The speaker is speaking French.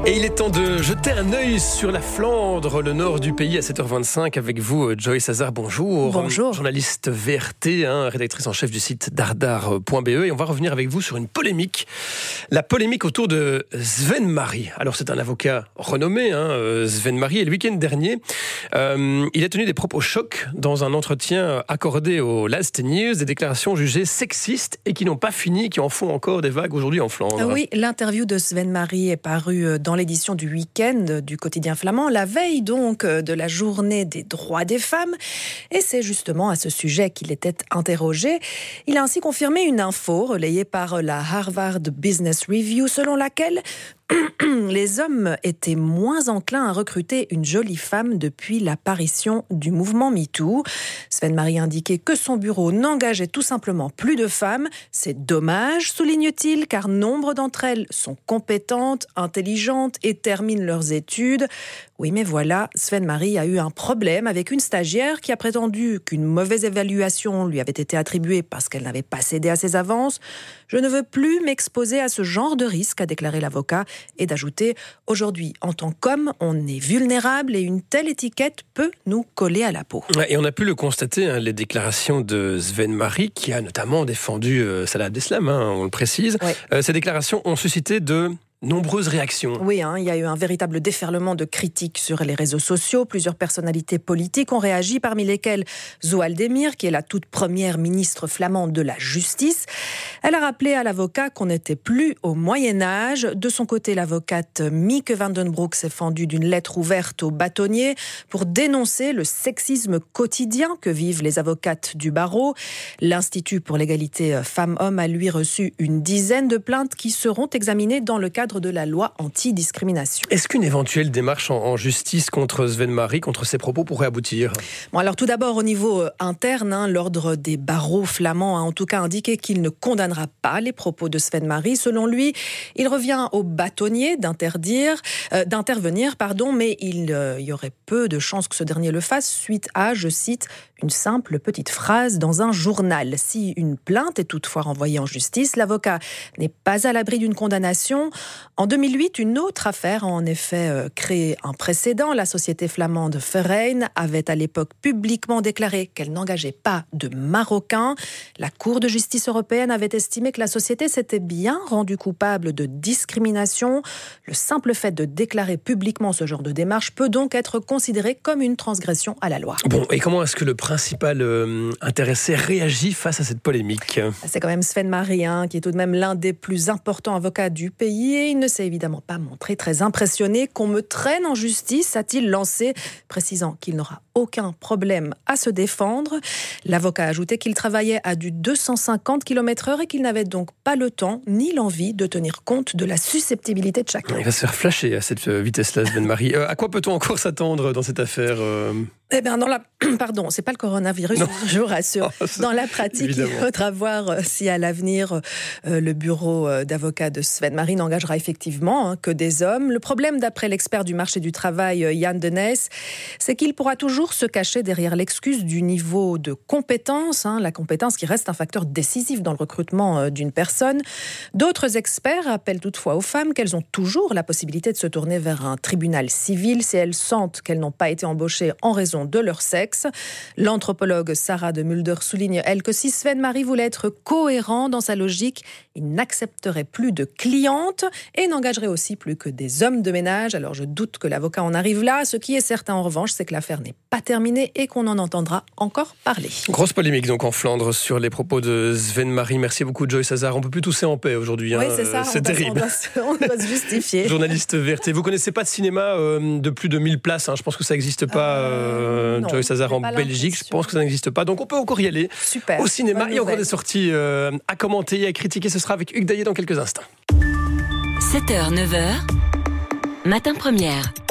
Et il est temps de jeter un œil sur la Flandre, le nord du pays, à 7h25 avec vous, Joyce Hazard. Bonjour. Bonjour. Journaliste VRT, rédactrice en chef du site dardar.be. Et on va revenir avec vous sur une polémique. La polémique autour de Sven Mari. Alors c'est un avocat renommé, Sven Mari. Et le week-end dernier, il a tenu des propos chocs dans un entretien accordé au Last News. Des déclarations jugées sexistes et qui n'ont pas fini, qui en font encore des vagues aujourd'hui en Flandre. Oui, l'interview de Sven Mari est parue dans l'édition du week-end du quotidien flamand, la veille donc de la journée des droits des femmes. Et c'est justement à ce sujet qu'il était interrogé. Il a ainsi confirmé une info relayée par la Harvard Business Review selon laquelle les hommes étaient moins enclins à recruter une jolie femme depuis l'apparition du mouvement MeToo. Sven Mari indiquait que son bureau n'engageait tout simplement plus de femmes. C'est dommage, souligne-t-il, car nombre d'entre elles sont compétentes, intelligentes et terminent leurs études. Oui, mais voilà, Sven Mari a eu un problème avec une stagiaire qui a prétendu qu'une mauvaise évaluation lui avait été attribuée parce qu'elle n'avait pas cédé à ses avances. Je ne veux plus m'exposer à ce genre de risque, a déclaré l'avocat, et d'ajouter « Aujourd'hui, en tant qu'homme, on est vulnérable et une telle étiquette peut nous coller à la peau. » Et on a pu le constater, les déclarations de Sven Mari, qui a notamment défendu Salah Abdeslam, on le précise. Ouais. Ces déclarations ont suscité de nombreuses réactions. Oui, il y a eu un véritable déferlement de critiques sur les réseaux sociaux. Plusieurs personnalités politiques ont réagi, parmi lesquelles Zoal Demir, qui est la toute première ministre flamande de la Justice. Elle a rappelé à l'avocat qu'on n'était plus au Moyen-Âge. De son côté, l'avocate Mieke van den Broek s'est fendue d'une lettre ouverte aux bâtonniers pour dénoncer le sexisme quotidien que vivent les avocates du barreau. L'Institut pour l'égalité femmes-hommes a lui reçu une dizaine de plaintes qui seront examinées dans le cadre de la loi anti-discrimination. Est-ce qu'une éventuelle démarche en justice contre Sven Mari, contre ses propos, pourrait aboutir ? Alors tout d'abord, au niveau interne, l'ordre des barreaux flamands a en tout cas indiqué qu'il ne condamnera pas les propos de Sven Mari. Selon lui, il revient aux bâtonniers d'intervenir, mais il y aurait peu de chances que ce dernier le fasse suite à, je cite, une simple petite phrase dans un journal. Si une plainte est toutefois renvoyée en justice, l'avocat n'est pas à l'abri d'une condamnation. En 2008, une autre affaire a en effet créé un précédent. La société flamande Verein avait à l'époque publiquement déclaré qu'elle n'engageait pas de Marocains. La Cour de justice européenne avait estimé que la société s'était bien rendue coupable de discrimination. Le simple fait de déclarer publiquement ce genre de démarche peut donc être considéré comme une transgression à la loi. Bon, et comment est-ce que le principal intéressé réagit face à cette polémique ? C'est quand même Sven Mari, qui est tout de même l'un des plus importants avocats du pays. Et il ne s'est évidemment pas montré très impressionné. Qu'on me traîne en justice, a-t-il lancé, précisant qu'il n'aura aucun problème à se défendre. L'avocat a ajouté qu'il travaillait à du 250 km/h et qu'il n'avait donc pas le temps ni l'envie de tenir compte de la susceptibilité de chacun. Il va se faire flasher à cette vitesse-là, Sven Mari. À quoi peut-on encore s'attendre dans cette affaire Pardon, c'est pas le coronavirus, non. Je vous rassure. Dans la pratique, évidemment. Il faudra voir si à l'avenir, le bureau d'avocats de Sven Mari n'engagera effectivement que des hommes. Le problème, d'après l'expert du marché du travail, Jan de Nys, c'est qu'il pourra toujours se cacher derrière l'excuse du niveau de compétence, la compétence qui reste un facteur décisif dans le recrutement d'une personne. D'autres experts rappellent toutefois aux femmes qu'elles ont toujours la possibilité de se tourner vers un tribunal civil si elles sentent qu'elles n'ont pas été embauchées en raison de leur sexe. L'anthropologue Sarah de Mulder souligne, elle, que si Sven Mari voulait être cohérent dans sa logique, il n'accepterait plus de clientes et n'engagerait aussi plus que des hommes de ménage. Alors je doute que l'avocat en arrive là. Ce qui est certain en revanche, c'est que l'affaire n'est pas terminée et qu'on en entendra encore parler. Grosse polémique donc en Flandre sur les propos de Sven Mari. Merci beaucoup Joyce Hazard. On peut plus tousser en paix aujourd'hui. Oui, c'est ça. C'est terrible. On doit se justifier. Journaliste VRT. Vous connaissez pas de cinéma de plus de 1000 places. Je pense que ça n'existe pas. Joyce Hazard en Belgique, je pense que ça n'existe pas. Donc on peut encore y aller. Super. Au cinéma. Il y a encore des sorties à commenter et à critiquer. Ce sera avec Hugues Daillet dans quelques instants. 7h, 9h, Matin Première.